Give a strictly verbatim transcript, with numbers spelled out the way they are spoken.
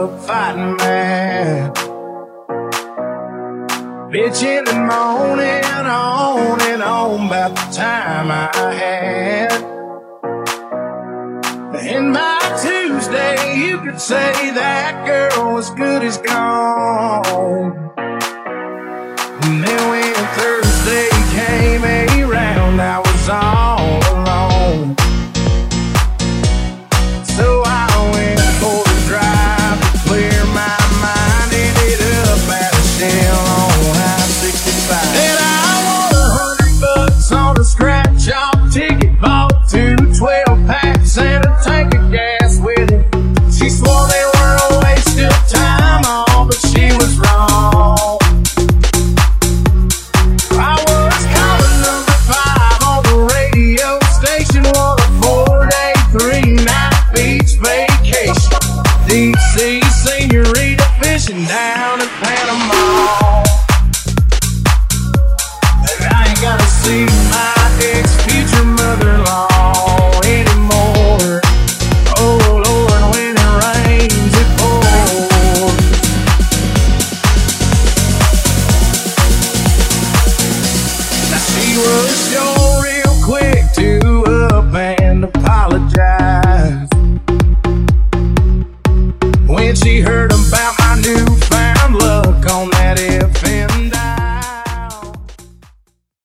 up fighting mad, bitching and moaning on and on about the time I had. And by Tuesday, you could say that girl was good as gone. And then when Thursday came around, I was all alone. So I went for a drive to clear my mind. Ended up at a Shell on I sixty-five. Then I won a hundred bucks on a scratch-off ticket, bought two twelve packs and a tank of gas with it. She swore they were a waste of time, all, but she was wrong. I was caller number five on the radio station, on a four-day, three-night beach vacation. Deep sea senorita fishing down